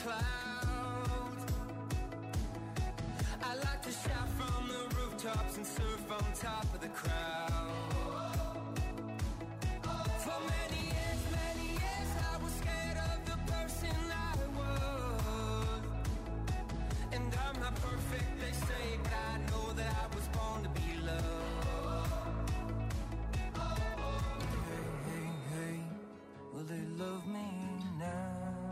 clouds. I like to shout from the rooftops and surf on top of the crowd. For many years I was scared of the person I was. And I'm not perfect, they say, but I know that I was born to be loved. Hey, hey, hey, will they love me now?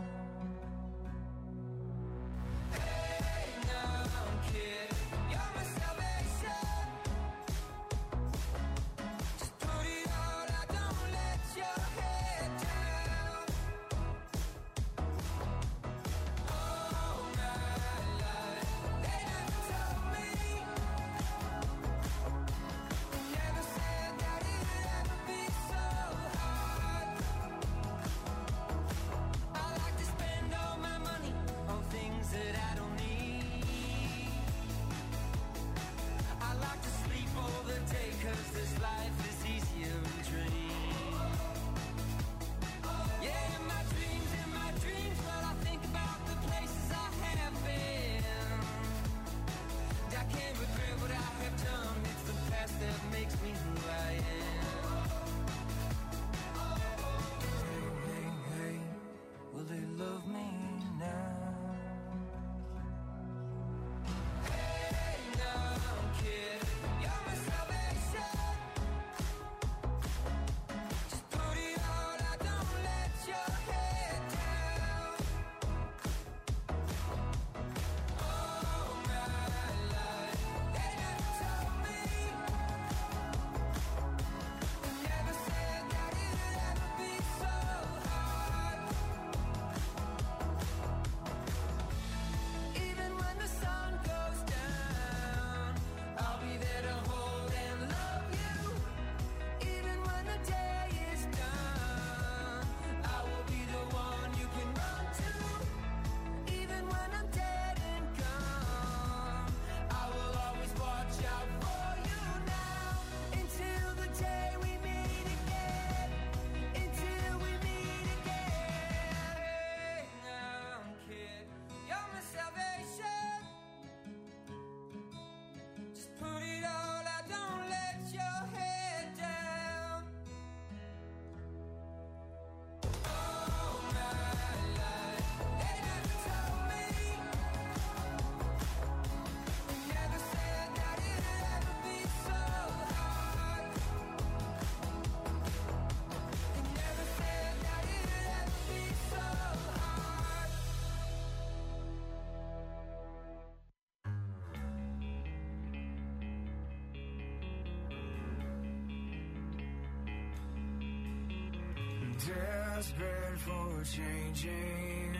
Desperate for changing,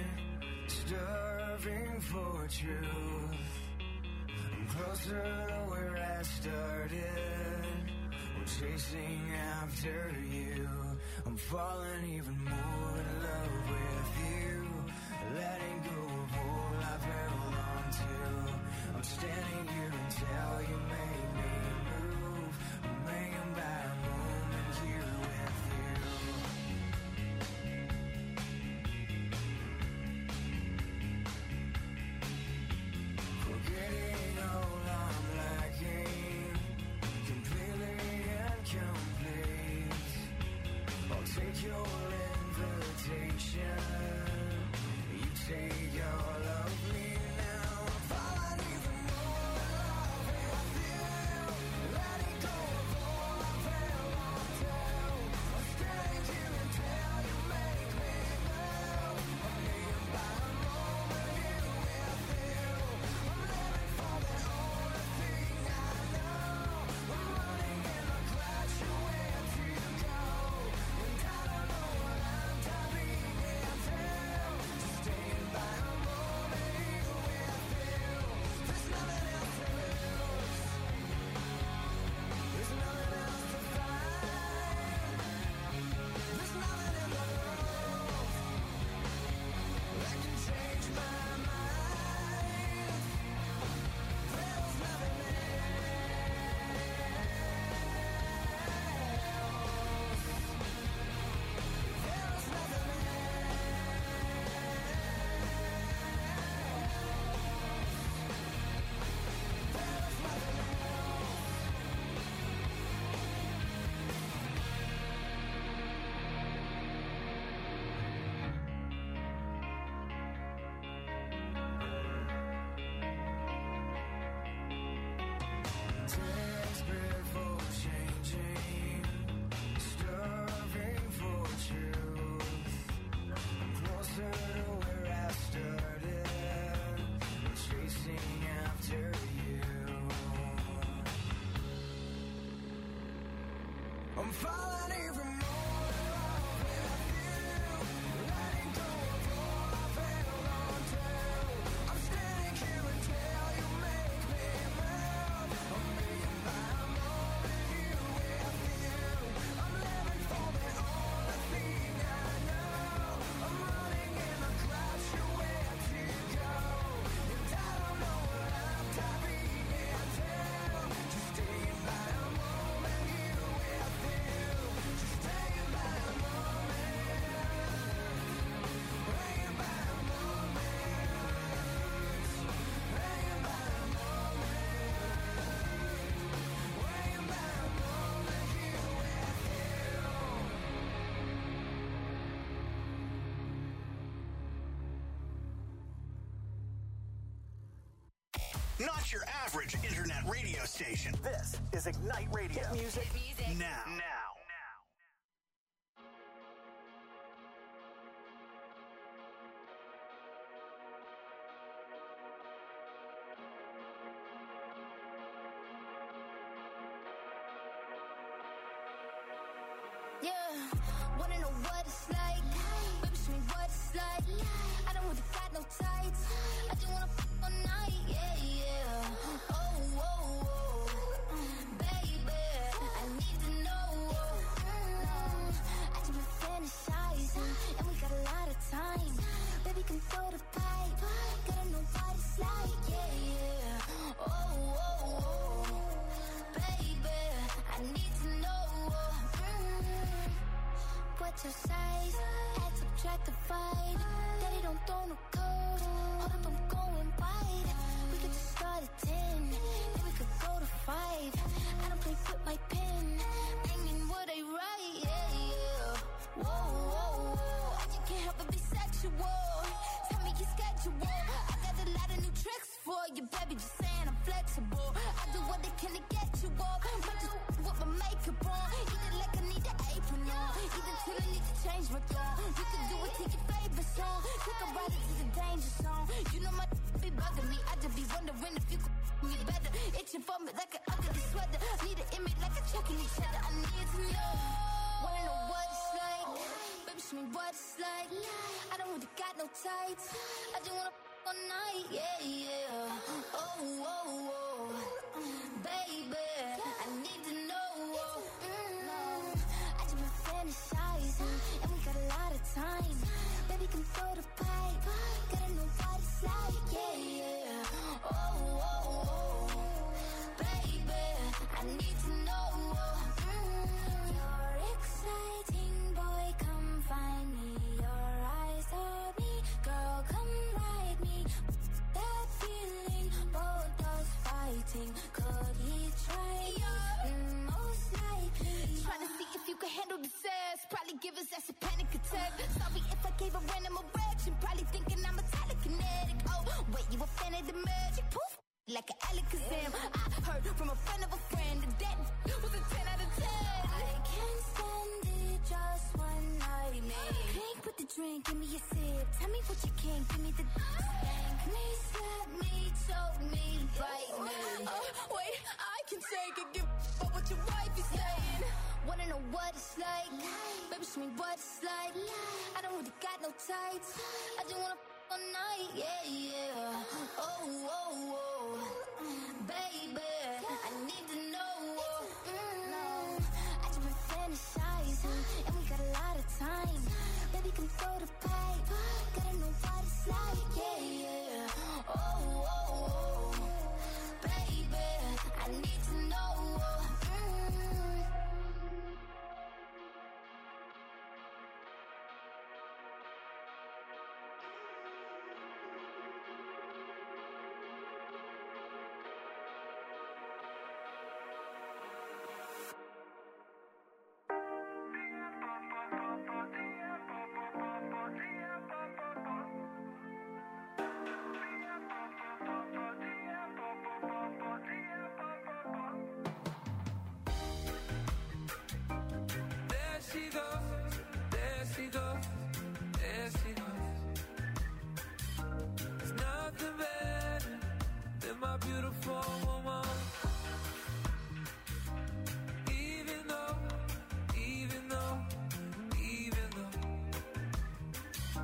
starving for truth. I'm closer to where I started. I'm chasing after you. I'm falling even more in love with you. Letting go of all I've held on to. I'm standing here until you make me move. I'm hanging by a moment here with you. Forgetting all I'm lacking, completely incomplete. I'll take your invitation, you take all of me now. I'm falling even more in love with you. falling even more in love with you. Letting go of all I've held on to. I'm standing here until you make me move. I'm being I'm holding you with you. I'm living for the only thing I know. I'm running in the clouds, you where to go. And I don't know what I'm diving into. Just staying by a moment, you with you. Just staying by a moment. Hanging by a moment. Hanging by a moment. Hanging by a moment, you with you. Not your average internet radio station. This is Ignite Radio. Hit music now. Yeah, wanna know what it's like? Baby, show me what it's like. I don't really got no tights. I just wanna f all night, yeah, yeah. Oh, oh, oh, baby, I need to know. I just been fantasizing, and we got a lot of time. Baby, come throw the pipe. Gotta know what it's like, yeah, yeah. Oh, oh, oh, baby, I need to know. What's your size? Add, subtract, divide. Daddy don't throw no code. Hold up, I'm going wide. We could just start at 10, then we could go to 5. I don't play with my pen. Bringing what I write, yeah, yeah. Whoa, whoa, whoa. I just can't help but be sexual. Tell me your schedule. I got a lot of new tricks for you, baby. Just saying I'm flexible. I do what I can to get you up. Might just with my makeup on. Eat it like I need an apron on. Eat it till I need to change my tone. You can do it to your favorite song. Take a ride into the danger zone. You know my be bugging me. I just be wondering if you could me better. Itching for me like an ugly sweater. Need an image like a checking each other. I need to know. Wanna know what it's like? Baby, show me what it's like. I don't really got no tights. I just wanna f all night, yeah, yeah. Oh, oh, oh, baby, I need to know. I just been fantasizing, and we got a lot of time. Baby, come throw the pipe. Gotta know what it's like, yeah, yeah. Oh, oh, oh, baby, I need to know. You're exciting, boy, come find me. Your eyes are me, girl, come ride me. That feeling, both us fighting. Could he try me? Most likely. Trying to see if you can handle the sass. Probably give us that's a panic attack. Sorry if I gave a random erection. Probably thinking I'm a telekinetic. Oh, wait, you a fan of the magic? Poof, like an Alakazam. I heard from a friend of a friend that was a 10 out of 10. I can't stand it, just one night, man. Drink with the drink, give me a sip. Tell me what you can, give me the spank me, slap me, choke me, bite me. Wait, I can take it, give up what your wife is saying. Wanna know what it's like? Baby, show me what it's like. I don't really got no tights. I just wanna f all night, yeah, yeah. Oh, oh, oh, baby, I need to know. I just been fantasizing, and we got a lot of time. Baby, come throw the pipe. Gotta know what it's like, yeah, yeah. Oh, oh, oh, baby, I need to know. beautiful woman. Even though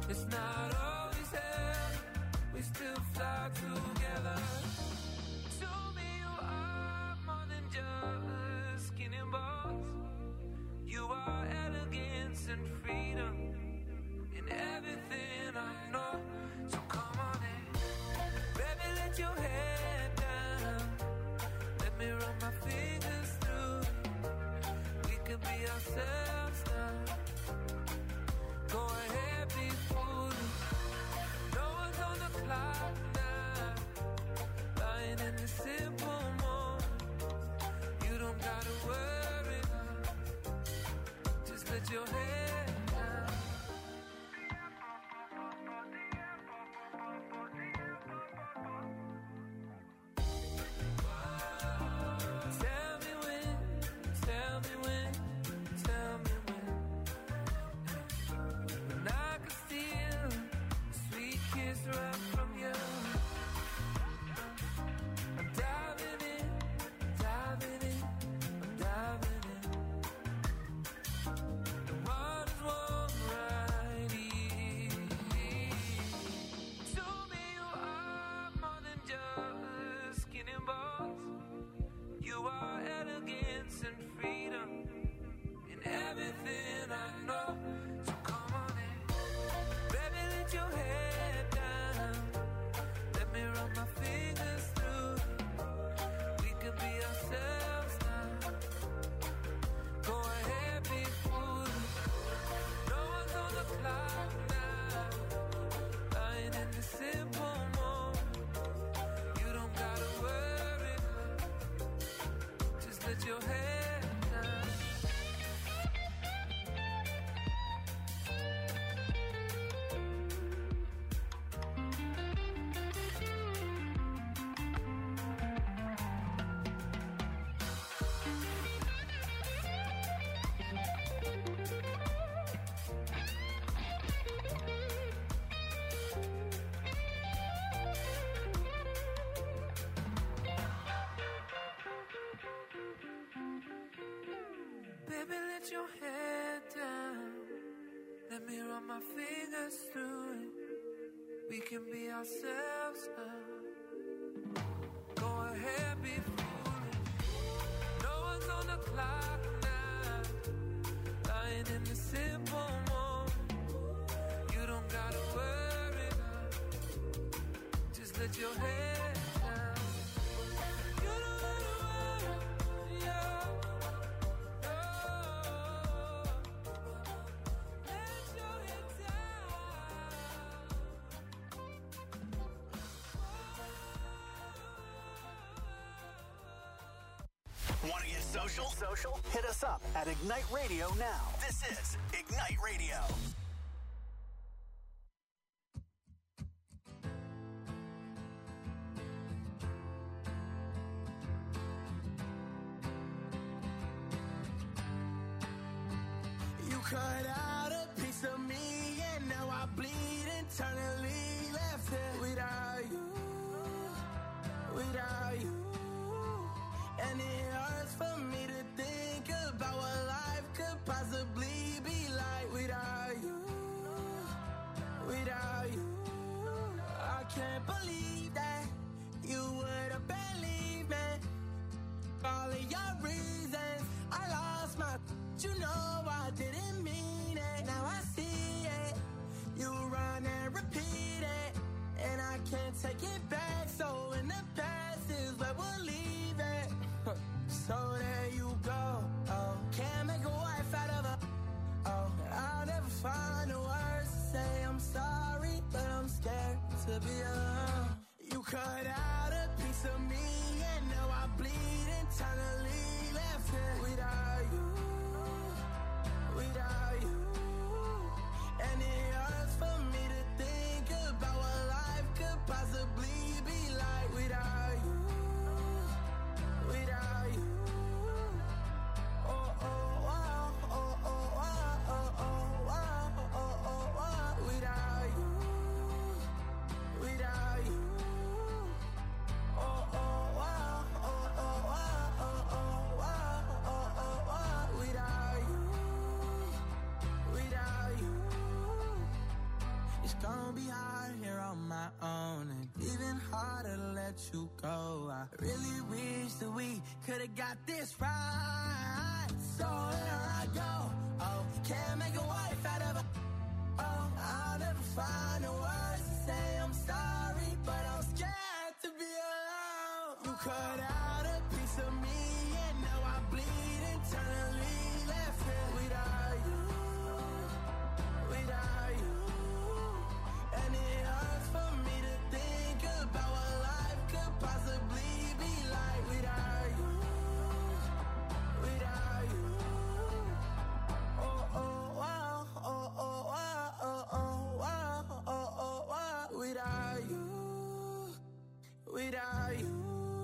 It's not always hell, we still fly together. To me you are more than just skin and bones. You are elegance and freedom in everything I know. So come on in, baby, let your head down. Let me run my fingers through. We could be ourselves now. Go ahead, be foolish. No one's on the clock now. Lying in the simple moment. You don't gotta worry now. Just let your head down. Tell me when, tell me when, tell me when. When I could steal a sweet kiss right from you. I'm diving in, diving in, I'm diving in. The water's warm right here. To me you are more than just skin and bones. You are elegance and freedom in everything I know. So come on in, baby, let your head down. Let me run my fingers through. We could be ourselves now. Go ahead, be foolish. No one's on the clock now. Lying in the simple moment. You don't gotta worry now. Just let your head down. Baby, let your head down. Let me run my fingers through it. We can be ourselves now. Go ahead, be foolish. No one's on the clock now. Lying in the simple moment. You don't gotta worry now. Just let your head down. You don't gotta worry, yeah. Let your head down. Want to get social? Hit us up at Ignite Radio now. This is Ignite Radio. You cut out a piece of me, and now I bleed internally. Left here without you, without you. And it hurts for me to think about what life could possibly be like without you, without you. I can't believe that you would have believed me. All of your reasons, I lost my. You know I didn't mean it. Now I see it. You run and repeat it, and I can't take it back. So in the past is where we'll leave it. So there you go. Oh, can't make a wife out of her. Oh, I'll never find the words to say I'm sorry, but I'm scared to be alone. You cut out a piece of me, and now I bleed internally. Left here without you, without you. And it hurts for me to think about what life could possibly be like without you, without you. Oh, oh, wow, oh, oh, wow, oh, oh, wow, oh, oh, wow. Without you, without you. Oh, oh, wow, oh, oh, wow, oh, oh, wow, oh, oh, wow. Without you, without you. my own, and even harder to let you go. I really wish that we could've got this right. So here I go. Oh, can't make a wife out of a. Oh, I'll never find the words to say I'm sorry, but I'm scared to be alone. You cut out a piece of me, and now I bleed internally. Left here without you, without you. And it hurts for me to think about what life could possibly be like without you, without you. Oh, oh, wow, oh, oh, wow, oh, oh, wow, oh, oh, wow. Without you, without you.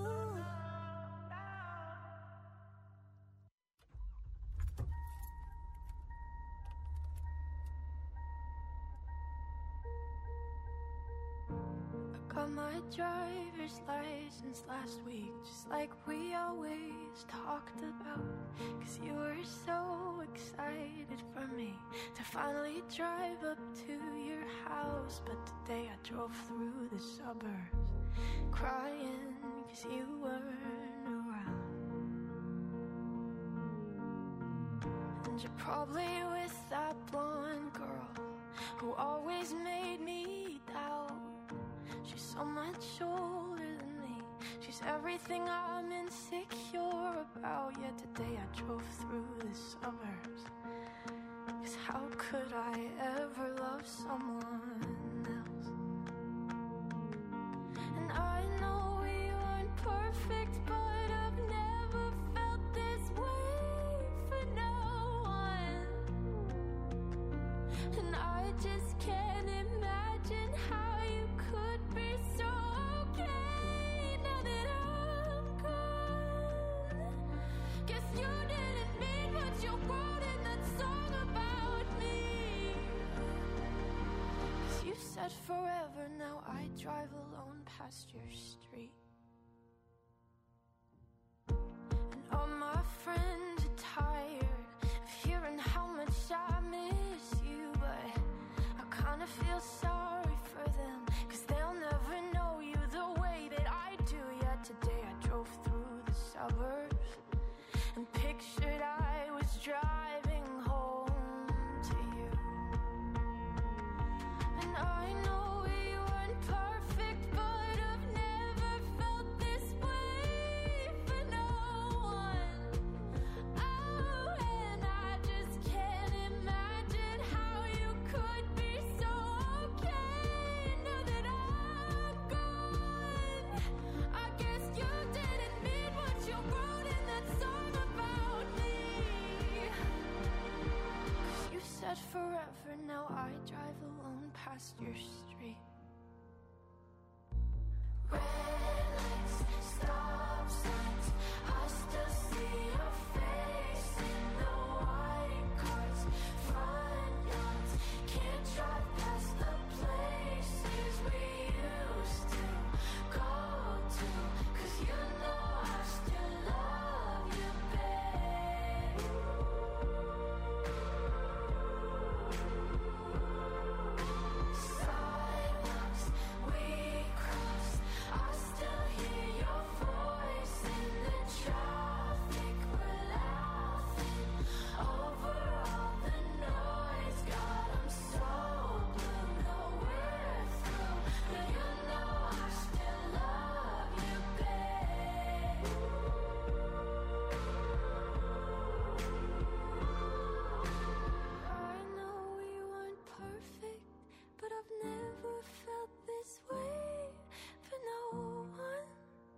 Got my driver's license last week, just like we always talked about. Cause you were so excited for me to finally drive up to your house. But today I drove through the suburbs crying cause you weren't around. And you're probably with that blonde girl who always made me doubt. She's so much older than me. She's everything I'm insecure about. Yet today I drove through the suburbs. Cause how could I ever love someone else? And I know we weren't perfect, but I've never felt this way for no one. And I just can't imagine how you could be so okay now that I'm gone. Guess you didn't mean what you wrote in that song about me. Cause you said forever, now I drive alone past your street. And all my friends are tired of hearing how much I miss you, but I kinda feel sorry for them, cause they'll never know you the way that I do. Yet today I drove through the suburbs and pictured I was driving home to you. And I know we weren't perfect, but I've never felt this way for no one. Oh, and I just can't imagine how you could be so okay now that I'm gone. I guess you didn't mean what you wrote in that song about me. Cause you said forever, now I drive alone past your street. Red lights, stop signs, I still see your face in the white cars, front yards. Can't drive past the places we used to go to. Cause you know I still love you, babe. Sidewalks we crossed, I still hear your voice in the traffic. We're laughing over all the noise. God, I'm so blue, no we're through, but you know I still love you, babe. I know we weren't perfect, but I've never felt this way for no one.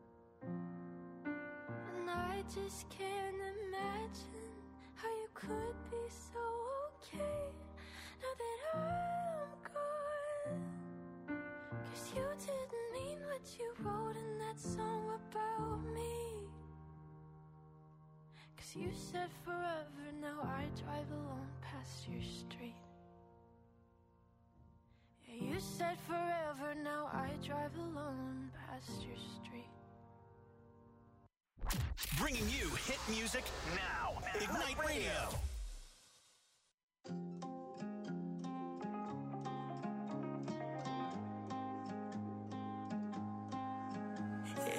And I just can't imagine how you could be so okay now that I'm gone. Cause you didn't mean what you wrote in that song about me. Cause you said forever, now I drive alone past your street. Yeah, you said forever, now I drive alone past your street. Bringing you hit music now. Ignite Radio.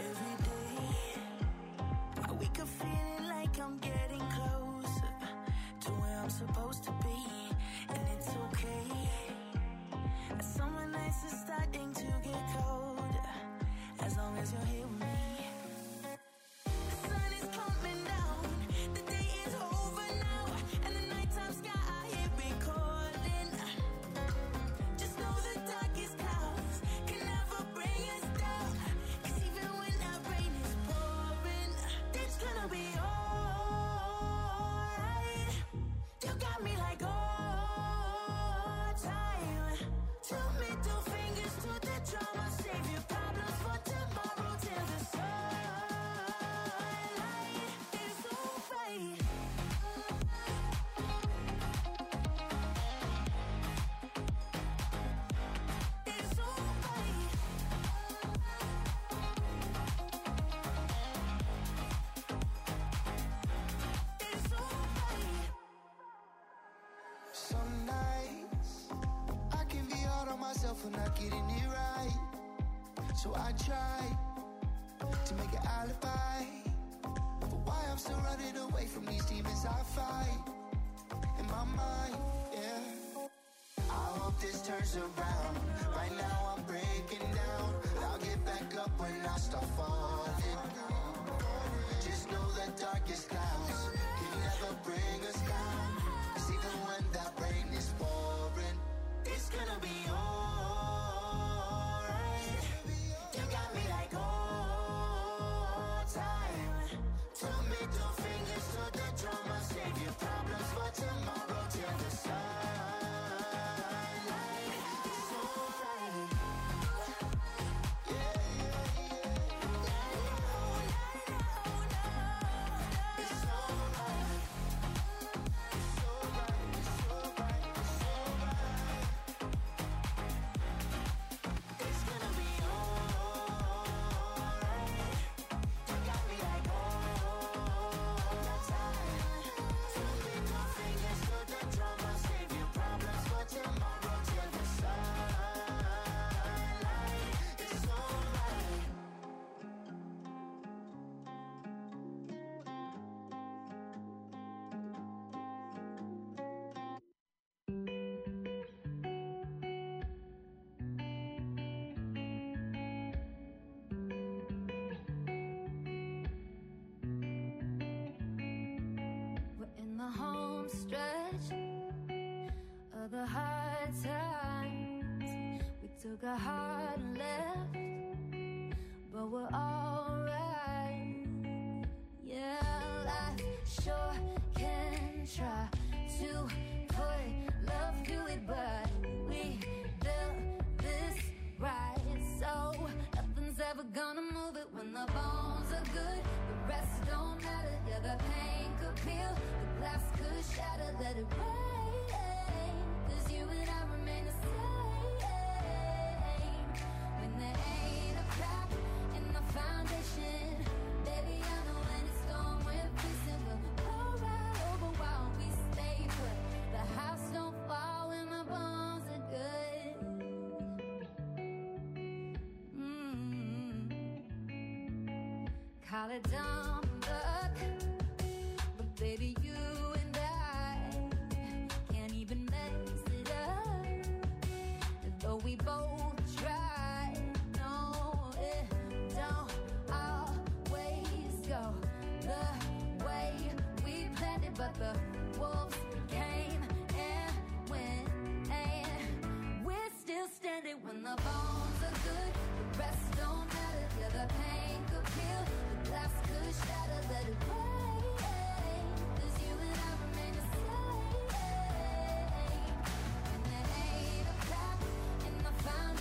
every day. We could feel it like I'm getting closer to where I'm supposed to be, and it's okay. Summer nights are starting to get colder, as long as you're here with me. The sun is coming down, the day is over now, and the nighttime sky here recording. Just know the darkest clouds can never bring us down, 'cause even when that rain is pouring, it's gonna be alright. You got me like all time. Two middle fingers to the drama, save your problems for tomorrow till the sunlight is alright. It's alright. It's alright. Some nights I can be hard on myself for not getting it right. So I try to make an alibi for why I'm still running away from these demons I fight in my mind, yeah. I hope this turns around. Right now I'm breaking down. I'll get back up when I start falling. Just know the darkest clouds can never bring us down, 'cause even when that rain is pouring, It's gonna be alright. You got me like all time. Two middle fingers to the drama, save your problems for tomorrow till the sunlight is alright. It's alright. It's alright. It's alright. It's alright. It's gonna be alright. You got me like all time. Two middle fingers to the drama, save your problems for tomorrow till the sunlight is alright. We're in the home stretch of the hard times. We took a hard left, but we're alright. Yeah, life sure can try to put love to it, but we built this right, so nothing's ever gonna move it. When the bones are good, the rest don't matter. Yeah, the pain could peel, the glass could shatter. Let it rain, 'cause you and I remain the same. When there ain't a crack in the foundation, baby, I know when it's gone, we're fixing. We'll all right over while we stay put. The house don't fall when the bones are good. Call it dumb luck, but baby, you and I can't even mess it up. Though we both try, no, it don't always go the way we planned it. But the wolves came and went, and we're still standing. When the bones are good, the rest don't matter. Yeah, the pain could peel, the glass could shatter. Let it rain, 'cause you and I remain the same. And there ain't a crack in the foundation.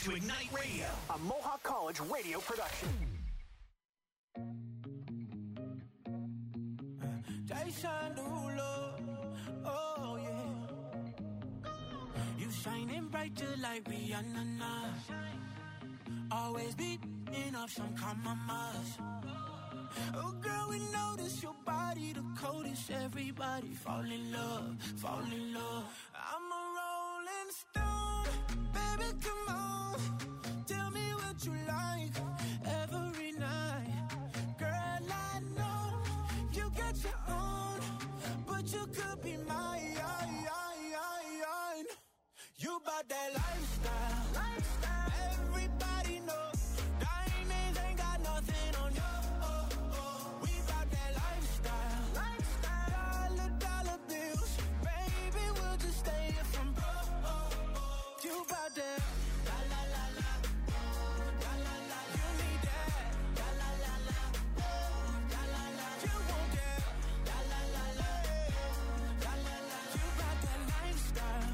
to Ignite Radio, a Mohawk College radio production. Jason Derulo, oh yeah. You shining bright just like Rihanna. Always beating up some compromise. Oh girl, we notice your body the coldest. Everybody fall in love, fall in love. I'm a rolling stone, baby, come on. Tell me what you like every night. Girl, I know you got your own, but you could be mine. You bout that lifestyle. Everybody knows diamonds ain't got nothing on you. We bout that lifestyle. Dollar bills, baby, we'll just stay here from broke. You bout that. La la la la. La la la. You need that. La la la la. La la la. You want that. La la la la. La la la. You bout that lifestyle.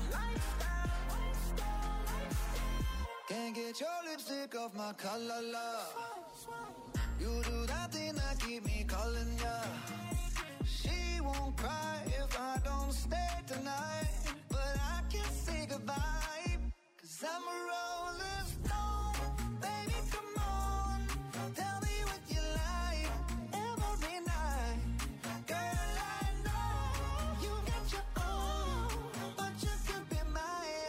Can't get your lipstick off my collar, love. You do that thing that keep me calling ya. She won't cry if I don't stay tonight, but I can't say goodbye, 'cause I'm a rolling stone. Baby, come on, tell me what you like every night. Girl, I know you got your own, but you could be mine.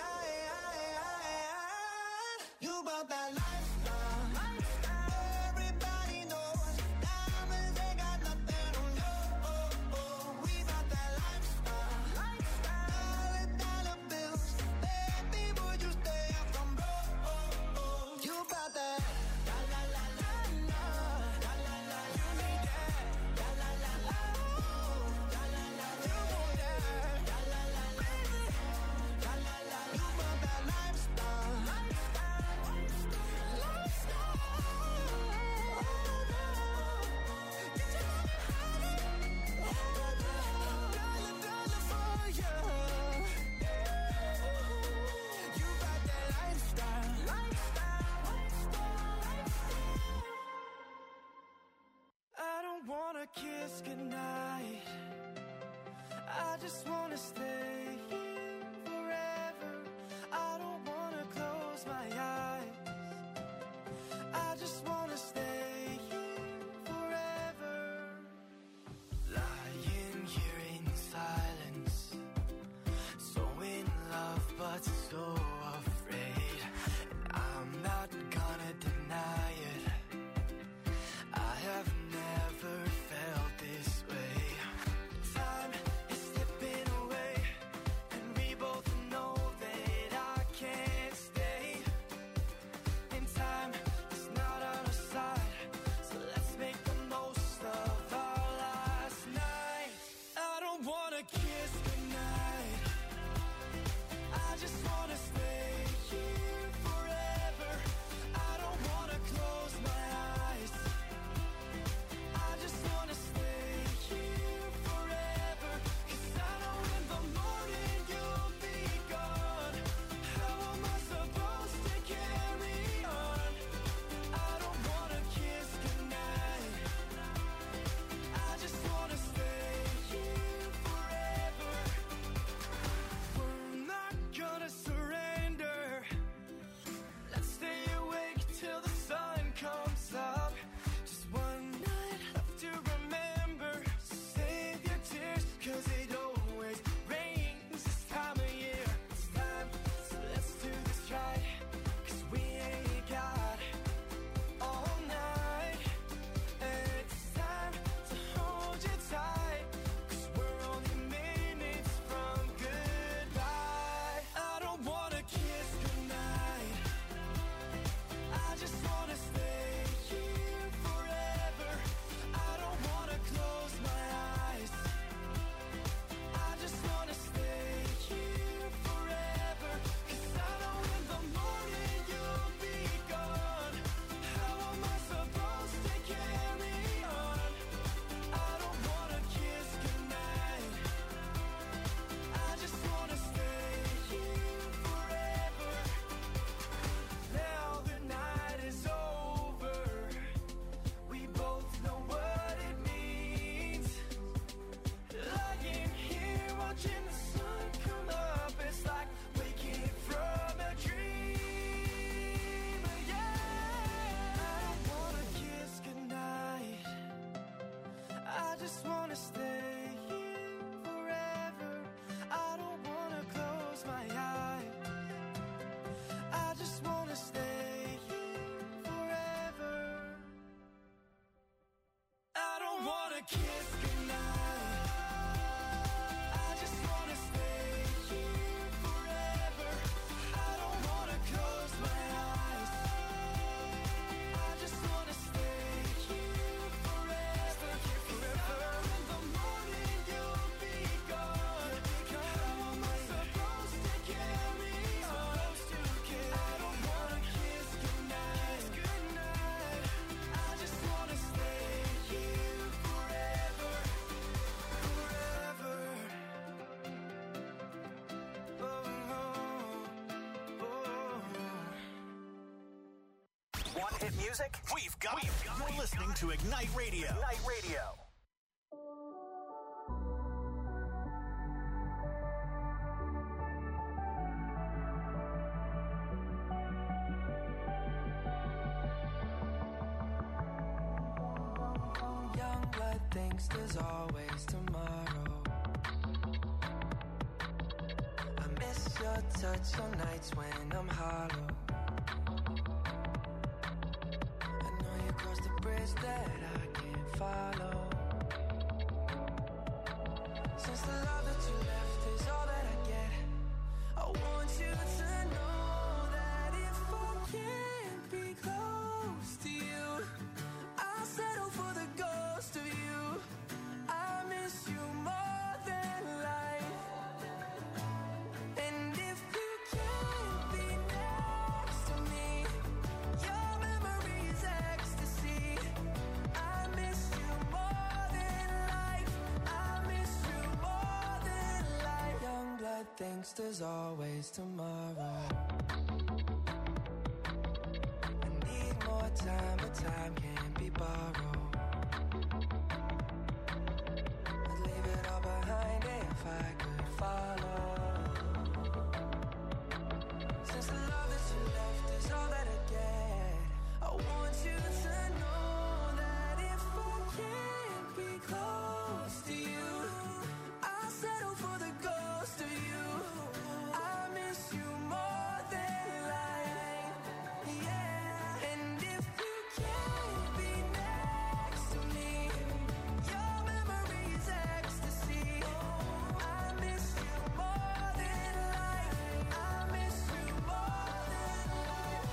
You about that lifestyle. Everybody knows diamonds ain't got nothing on you. We about that lifestyle. Dollar bills, baby, would you stay up from broke? You about that. La la la la la. La la la. You need that. La la la la. La la la. You want that. La la la, baby. La la la. You about that lifestyle. wanna kiss goodnight. I just wanna stay here forever. I don't wanna close my eyes. I just wanna stay here forever. In the morning you'll be gone. How am I supposed to carry on? I don't wanna kiss goodnight. I just wanna stay here forever. Want hit music? We've got it. You're listening to Ignite Radio. Ignite Radio. Young blood thinks there's always tomorrow. I miss your touch on nights when I'm hollow. I know you crossed the bridge that I can't follow. Since the love that you left is all that I get, I want you to know that if I can't be close to you, I'll settle for the ghost of you. I miss you more than life. And if you can't be next to me, your memory is ecstasy. I miss you more than life. I miss you more than life. Young blood thinks there's always tomorrow. I need more time, but time can't be borrowed. I'd leave it all behind if I could follow. Since the love that you left is all that I get, I want you to know that if I can't be close to you, I'll settle for the ghost of you. I miss you more than life. Yeah. And if you can't be next to me, your memory is ecstasy. I miss you more than life. I miss you more than life.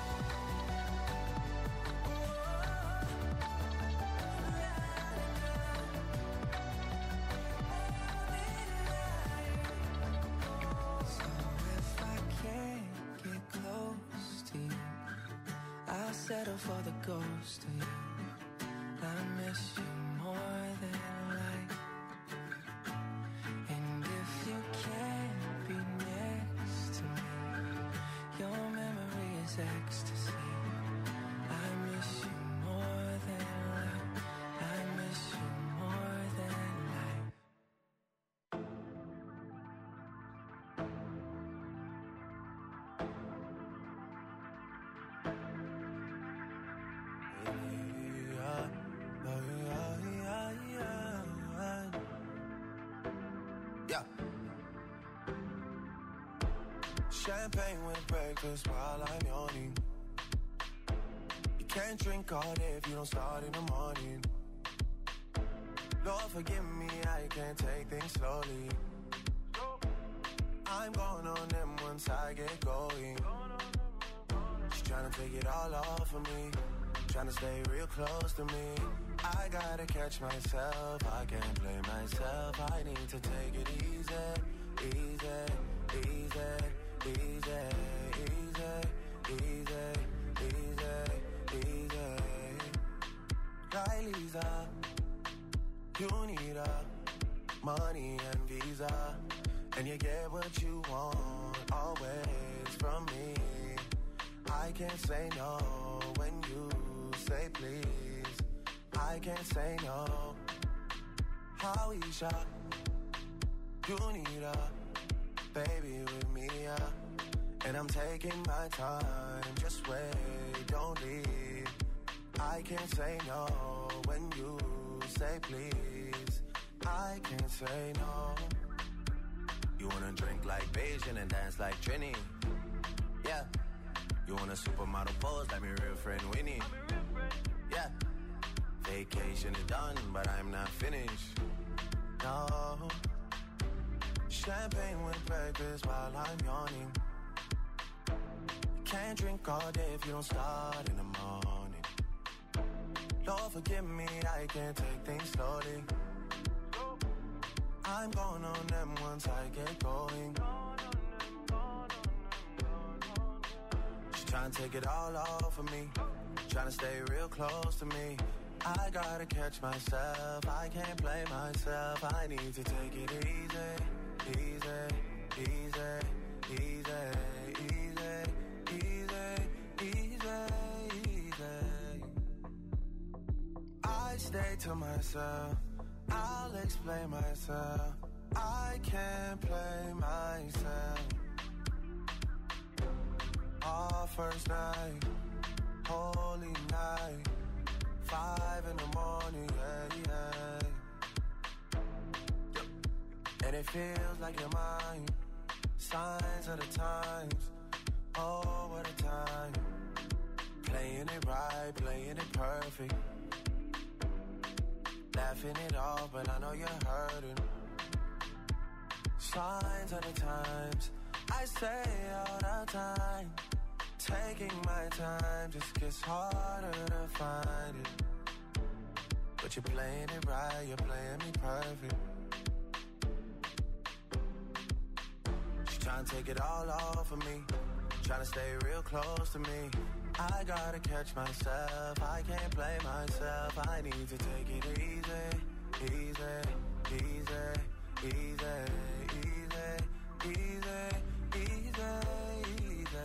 So if I can't get close to you, I'll settle for the ghost of you. I miss you more than life. And if you can't be next to me, your memory is ecstasy. I miss you more than life. I miss you more than life. Yeah. Champagne with breakfast while I'm yawning. You can't drink all day if you don't start in the morning. Lord, forgive me, I can't take things slowly. I'm going on them once I get going. She's trying to take it all off of me, trying to stay real close to me. I gotta catch myself, I can't blame myself. I need to take it easy, easy, easy, easy, easy, easy, easy, easy. Like Lisa, you need money and visa, and you get what you want always from me. I can't say no when you say please. I can't say no. Howeisha, you need baby with me, and I'm taking my time. Just wait, don't leave. I can't say no when you say please. I can't say no. You wanna drink like Beijing and dance like Trini? Yeah. You want a supermodel pose like my real friend Winnie? Yeah. Vacation is done, but I'm not finished. No. Champagne with breakfast while I'm yawning. Can't drink all day if you don't start in the morning. Lord forgive me, I can't take things slowly. I'm going on them once I get going. She trying to take it all off of me, trying to stay real close to me. I gotta catch myself, I can't play myself. I need to take it easy, easy, easy, easy, easy, easy, easy, easy. I stay to myself, I'll explain myself. I can't play myself. Our first night, holy night, 5 in the morning, yeah, yeah. And it feels like you're mine. Signs of the times, oh, what a time. Playing it right, playing it perfect. Laughing it off, but I know you're hurting. Signs of the times, I say all the time. Taking my time just gets harder to find it. But you're playing it right, you're playing me perfect. She's trying to take it all off of me, trying to stay real close to me. I gotta catch myself, I can't play myself. I need to take it easy, easy, easy, easy, easy, easy, easy, easy.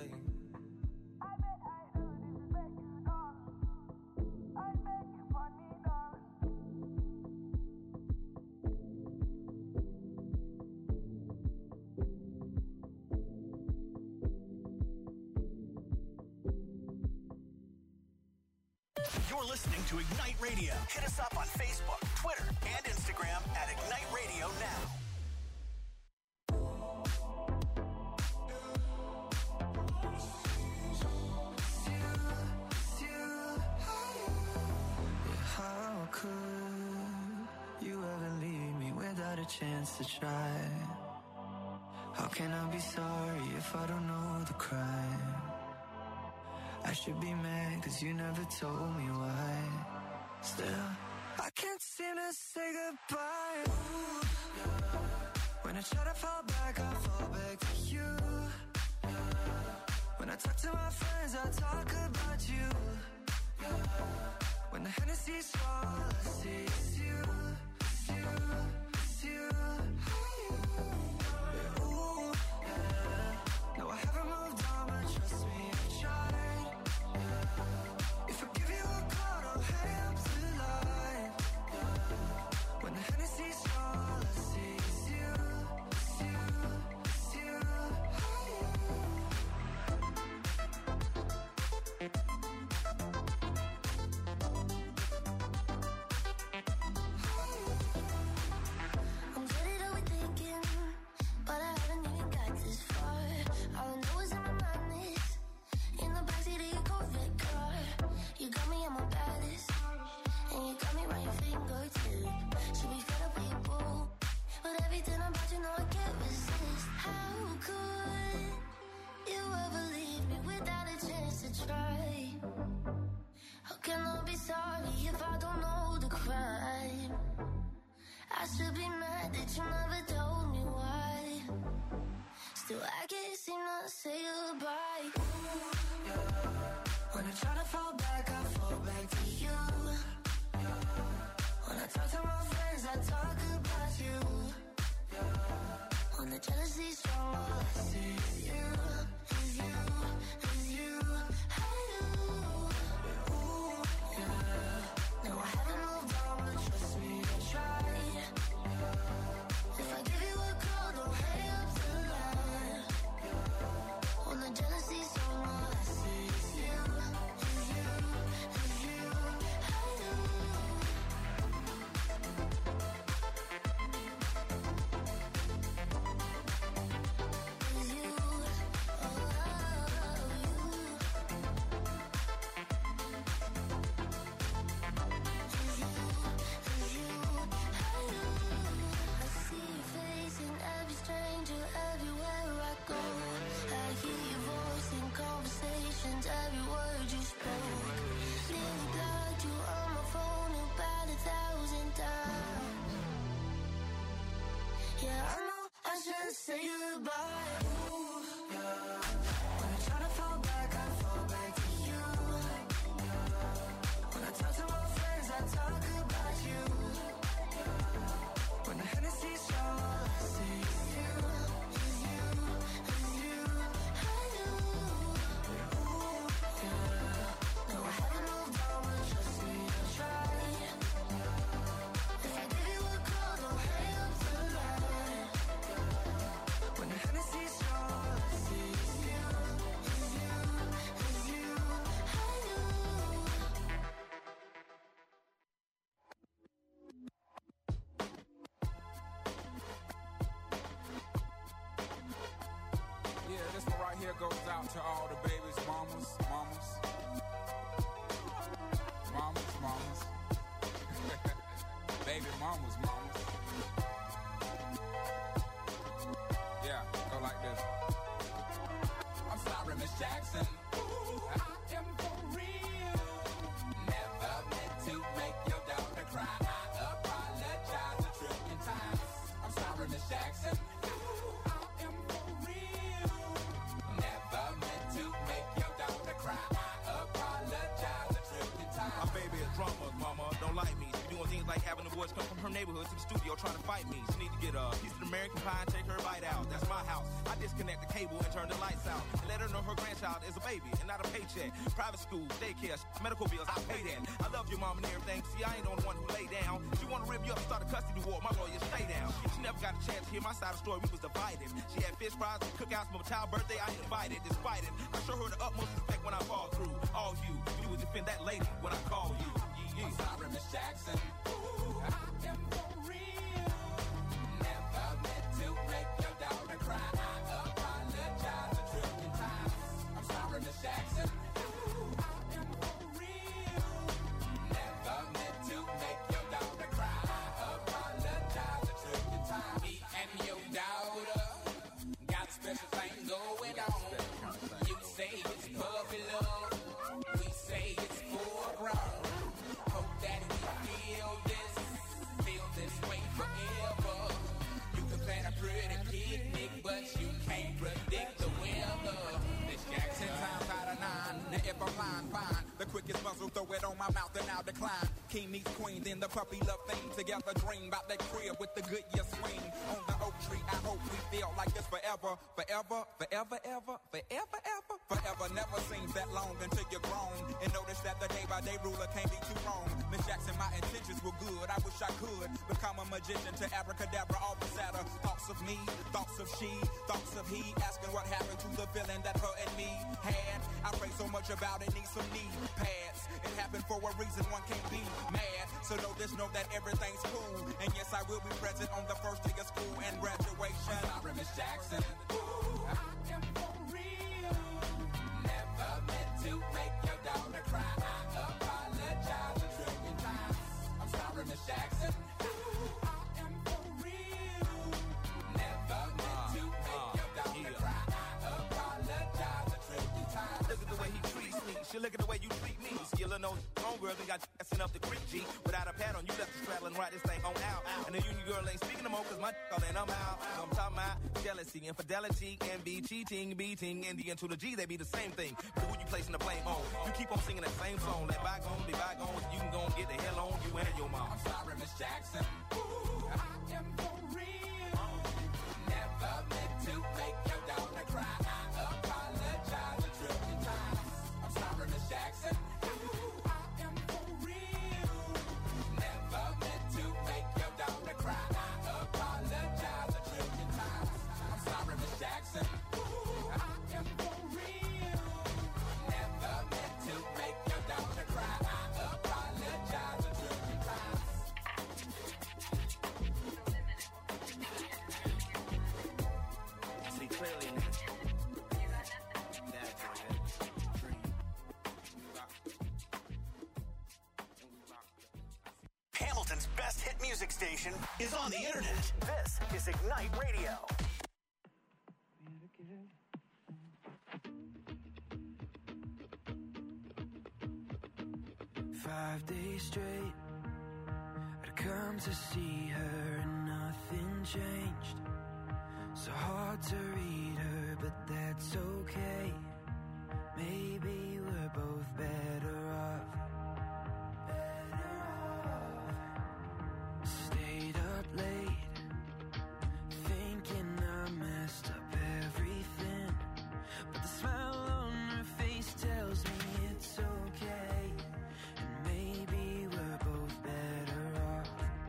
You're listening to Ignite Radio. Hit us up on Facebook, Twitter, and Instagram at Ignite Radio Now. How could you ever leave me without a chance to try? How can I be sorry if I don't know the crime? I should be mad cause you never told me why. Still, I can't seem to say goodbye. Ooh, yeah. When I try to fall back, I fall back to you. Yeah. When I talk to my friends, I talk about you. Yeah. When the Hennessy's strong, all I see is you. It's you, it's you. Yeah, ooh, yeah. No, I haven't moved on, but trust me, I tried. If I give you a call, don't hang up the line. When the Hennessy's strong, all I see is you, it's you, it's you. I'm good at overthinking, but I haven't even got this far. All I know is in my mind is in the backseat of your Corvette car. You got me at my baddest, and you got me right your fingertip. Should be fed up with your boo, but everything about you know I can't resist. How could you ever leave me without a chance to try? How can I be sorry if I don't know the crime? I should be mad that you never told me why. Still, I can't seem to say goodbye. Ooh, yeah. When I try to fall back, I fall back to you. Yeah. When I talk to my friends, I talk about you. Yeah. When the jealousy's strong, all I see is you, is you, is you. Hey, you. Ooh, yeah. No, I haven't moved on, but trust me, I tried. If I give you a call, don't hang up the line. When the jealousy out to all the babies, mamas. Baby mamas. Yeah, go like this. I'm sorry, Miss Jackson. I am for real. Never meant to make your daughter cry. I apologize a trillion times. I'm sorry, Miss Jackson. I am for real. Never meant to make your daughter cry. I apologize a trillion times. My baby is drama, mama. Don't like me. She doing things like having the boys come from her neighborhood to the studio trying to fight me. She need to get a piece of American pie and take her bite out. That's my house. I disconnect the cable and turn the lights out. And let her know her grandchild is a baby and not a paycheck. Private school, daycare, medical bills, I pay that. I love your mom and everything. See, I ain't the only one who lay down. She wanna rip you up and start a custody war. My lawyer, stay down. She never got a chance to hear my side of the story. We was divided. She had fish fries and cookouts for my child's birthday. I ain't invited. Despite it, I show her the utmost respect when I fall through. All you would defend that lady when I call you. I'm sorry, Miss Jackson. I am for real. Never meant to make your daughter cry. I apologize a trillion times. I'm sorry, Miss Jackson. I am for real. Never meant to make your daughter cry. I apologize a trillion times. Me and your daughter got a special thing going on. You say it's puppy love. We say it's full grown. Hope that we feel this way forever. You can plan a pretty picnic, but you can't predict the weather. Miss Jackson times out of 9. Now if I'm lying, fine. The quickest muzzle, throw it on my mouth and I'll decline. King meets queen, then the puppy love thing. Together dream about that crib with the good year swing. On the oak tree, I hope we feel like this forever. Forever never seems that long until you're grown. And notice that the day by day ruler can't be too wrong. Miss Jackson, my intentions were good. I wish I could become a magician to abracadabra all the sadder. Thoughts of me, thoughts of she, thoughts of he. Asking what happened to the feeling that her and me had. I pray so much about it, need some knee pads. It happened for a reason, one can't be mad. So know that everything's cool. And yes, I will be present on the first day of school and graduation. I'm sorry, Miss Jackson. I am for real. Never meant to make your daughter cry. I apologize a trillion times. I'm sorry, Miss Jackson. I am for real. Never meant to make your daughter cry. I apologize a trillion times. Look at the way he treats me. She look at the way you treat me. Skillin' those homegirls and got you assin' up the creek, G. Without a pad on, you left the straddle and ride this thing on out. And the union girl ain't speaking no more, cause my all in, I'm out. I'm talking about jealousy, infidelity, envy, cheating, beating, and the N to the G, they be the same thing. But who you placing the blame on? You keep on singing that same song. Let bygones be bygones. You can go and get the hell on you and your mom. I'm sorry, Miss Jackson. I am for real. Never meant to make your daughter cry. I apologize a trillion times. I'm sorry, Miss Jackson. I am for real. Never meant to make your daughter cry. I apologize a trillion times. I'm sorry, Miss Jackson. I am for real. Never meant to make your daughter cry. I apologize a trillion times. See clearly now. Hamilton's best hit music station is on the internet. This is Ignite Radio. 5 days straight, I'd come to see her and nothing changed. So hard to read her, but that's okay. Maybe we're both better off. Stayed up late, thinking I messed up everything. But the smile on her face tells me it's okay. And maybe we're both better off.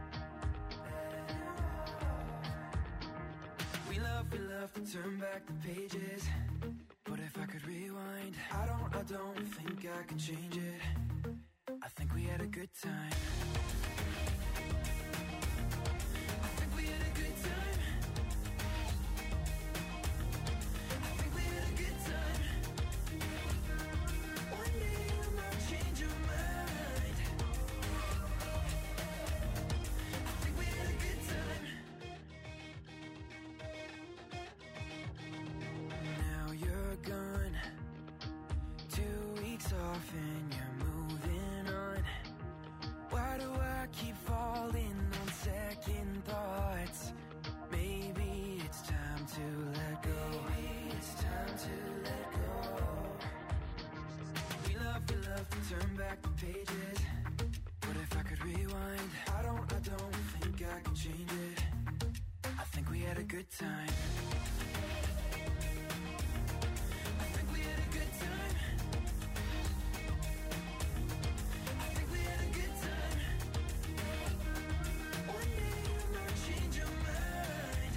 We love to turn back the pages. But if I could rewind, I don't think I could change it. I think we had a good time. I think we had a good time. I think we had a good time. time. I think we had a good time. I think we had a good time. One day you might change your mind.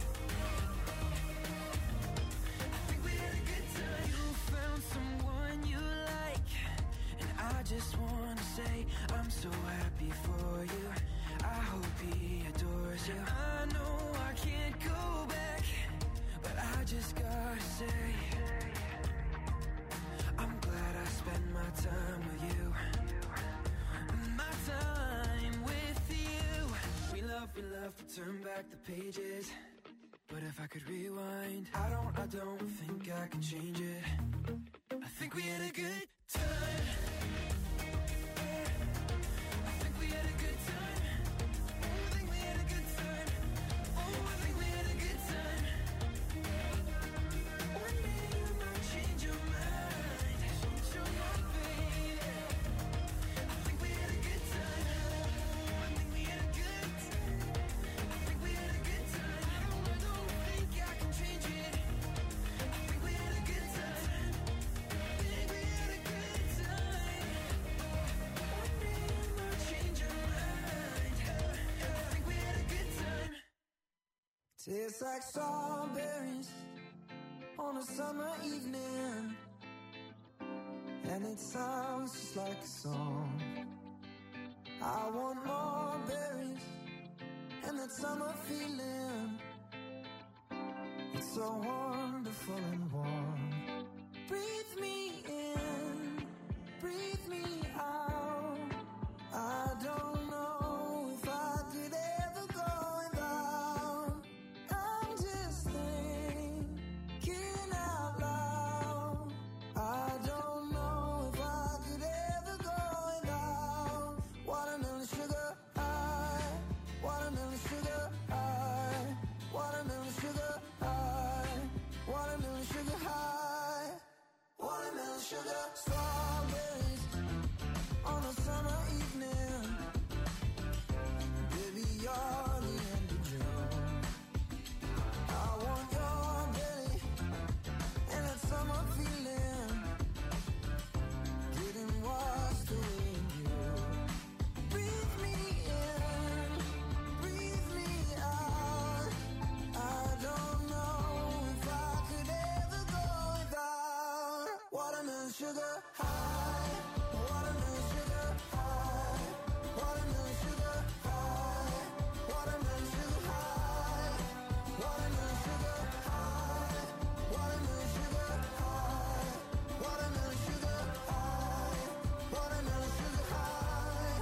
I think we had a good time. You found someone you like, and I just wanna say I'm so happy for you. I hope he adores you. I know I can't go back, but I just gotta say I'm glad I spent my time with you. My time with you. We love, but turn back the pages. But if I could rewind, I don't think I can change it. I think we had a good time. I think we had a good time. I think we had a good time. Oh, I think we had a good time. One day you might change your mind. Change your mind, baby. I think we had a good time. I think we had a good time. I think we had a good time. I don't think I can change it. I think we had a good time. I think we had a good time. One day you might change your mind. I think we had a good time. Tastes like strawberries on a summer evening, and it sounds just like a song. I want more berries and that summer feeling. It's so wonderful and warm. Breathe me in, breathe me out. I don't know if I could ever go without. I'm just thinking out loud. I don't know if I could ever go without watermelon sugar high, watermelon sugar high, watermelon sugar high, watermelon sugar high, watermelon sugar. Strawberries on a summer evening. Baby, you're the end of June. I want your belly and that summer feeling, getting washed away in you. Breathe me in, breathe me out. I don't know if I could ever go without watermelon sugar high, watermelon sugar high, watermelon sugar high, watermelon sugar high, watermelon sugar high, watermelon sugar high, watermelon sugar high, watermelon sugar high.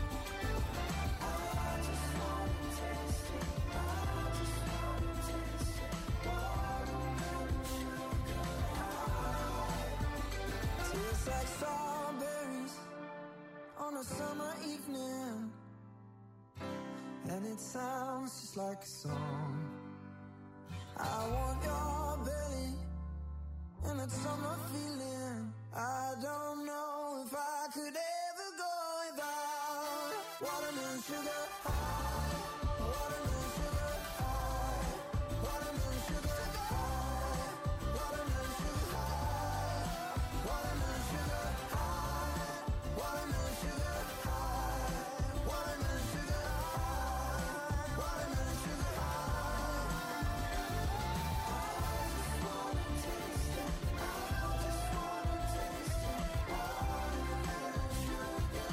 I just wanna taste it. I just wanna taste it. Watermelon sugar high. Tastes like strawberries on a summer evening, and it sounds just like a song. I want your belly and that summer feeling. I don't know if I could ever go without watermelon sugar high, watermelon sugar high, watermelon sugar high, watermelon sugar high, watermelon sugar high, watermelon sugar high, watermelon sugar high, watermelon sugar high. I just wanna taste it. I just wanna taste it. Watermelon sugar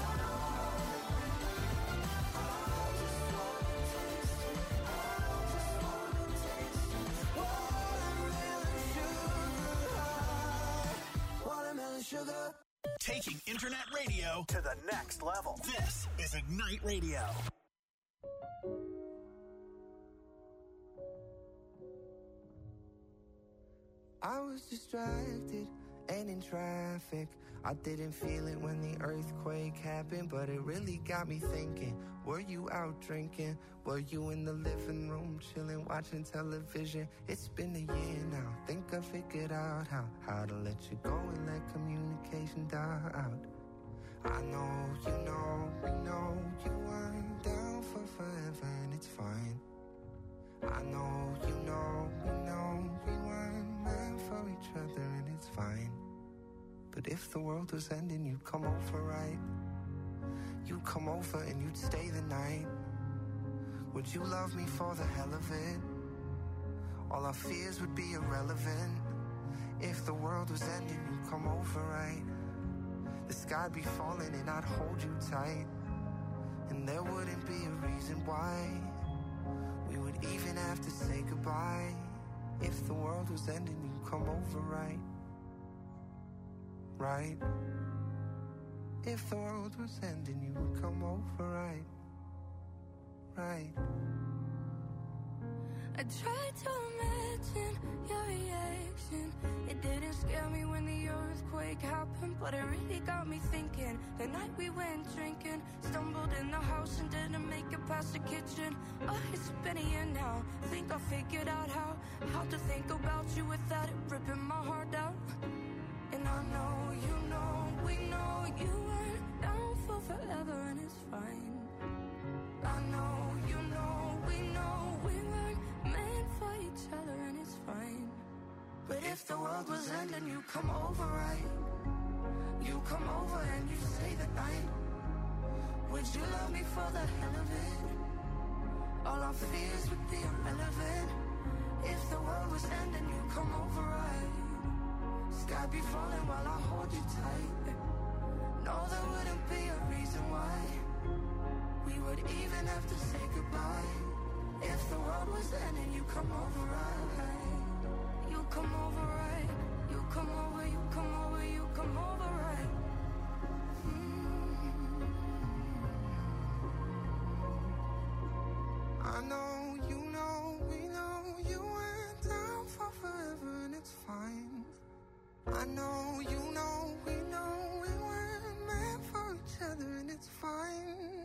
high. Watermelon sugar. Taking internet radio to the next level. This is Ignite Radio. I was distracted and in traffic. I didn't feel it when the earthquake happened, but it really got me thinking. Were you out drinking? Were you in the living room chilling, watching television? It's been a year now. Think I figured out how to let you go and let communication die out. I know, you know, we know you weren't down for forever, and it's fine. I know, you know, we know we weren't meant for each other, and it's fine. But if the world was ending, you'd come over, right? You'd come over and you'd stay the night. Would you love me for the hell of it? All our fears would be irrelevant. If the world was ending, you'd come over, right? The sky'd be falling and I'd hold you tight. And there wouldn't be a reason why we would even have to say goodbye. If the world was ending, you'd come over, right? Right? If the world was ending, you would come over, right? Right? I tried to imagine your reaction. It didn't scare me when the earthquake happened, but it really got me thinking. The night we went drinking, stumbled in the house and didn't make it past the kitchen. Oh, it's been a year now. Think I figured out how to think about you without it ripping my heart out. And I know, you know, we know you weren't down for forever, and it's fine. I know, you know, we know we weren't meant for each other, and it's fine. But if the world was ending, you come over, right? You come over and you stay the night. Would you love me for the hell of it? All our fears would be irrelevant. If the world was ending, you come over, right? Sky be falling while I hold you tight. No, there wouldn't be a reason why we would even have to say goodbye. If the world was ending, you come over, right? You come over, right? You come over, you come over, you come over, right? I know, you know, we know you went down for forever, and it's fine. I know, you know, we know we weren't meant for each other, and it's fine.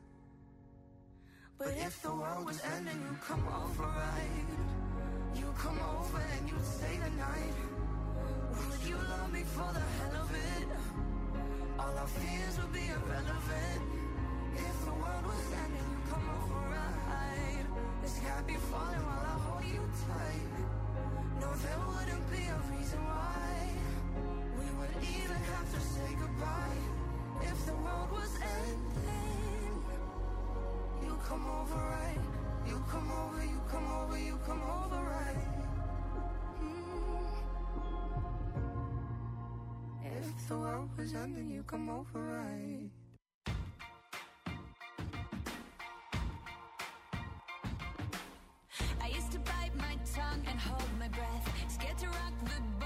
But if the world was ending, you come over, right? You come over and you stay the night. Would you love me for the hell of it? All our fears would be irrelevant. If the world was ending, you come over, right? The sky be falling while I hold you tight. No, there wouldn't be a reason why we would even have to say goodbye. If the world was ending, you come over, right? You come over, you come over, you come over, right? If the world was ending, you come over, right? I used to bite my tongue and hold my breath, scared to rock the